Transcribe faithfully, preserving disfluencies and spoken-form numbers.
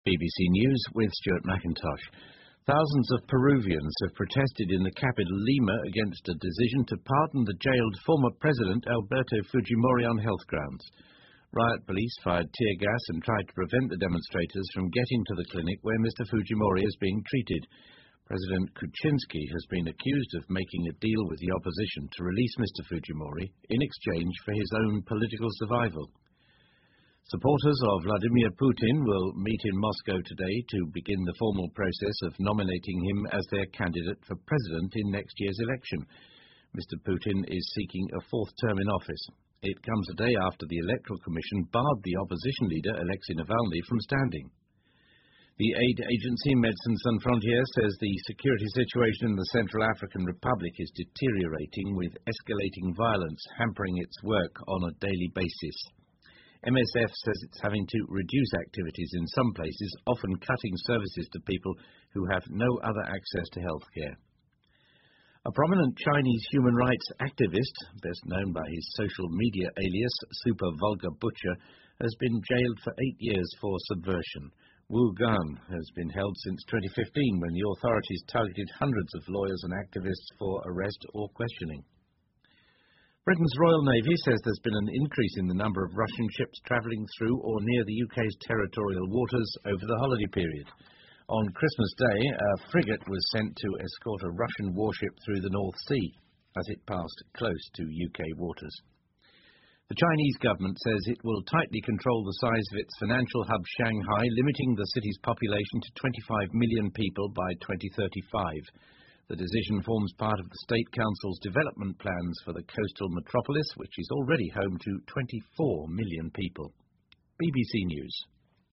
B B C News with Stuart McIntosh. Thousands of Peruvians have protested in the capital Lima against a decision to pardon the jailed former president Alberto Fujimori on health grounds. Riot police fired tear gas and tried to prevent the demonstrators from getting to the clinic where Mister Fujimori is being treated. President Kuczynski has been accused of making a deal with the opposition to release Mister Fujimori in exchange for his own political survival. Supporters of Vladimir Putin will meet in Moscow today to begin the formal process of nominating him as their candidate for president in next year's election. Mister Putin is seeking a fourth term in office. It comes a day after the Electoral Commission barred the opposition leader Alexei Navalny from standing. The aid agency Médecins Sans Frontières says the security situation in the Central African Republic is deteriorating, with escalating violence hampering its work on a daily basis. M S F says it's having to reduce activities in some places, often cutting services to people who have no other access to healthcare. A prominent Chinese human rights activist, best known by his social media alias Super Vulgar Butcher, has been jailed for eight years for subversion. Wu Gan has been held since twenty fifteen, when the authorities targeted hundreds of lawyers and activists for arrest or questioning. Britain's Royal Navy says there's been an increase in the number of Russian ships travelling through or near the U K's territorial waters over the holiday period. On Christmas Day, a frigate was sent to escort a Russian warship through the North Sea as it passed close to U K waters. The Chinese government says it will tightly control the size of its financial hub Shanghai, limiting the city's population to twenty-five million people by twenty thirty-five. The decision forms part of the State Council's development plans for the coastal metropolis, which is already home to twenty-four million people. B B C News.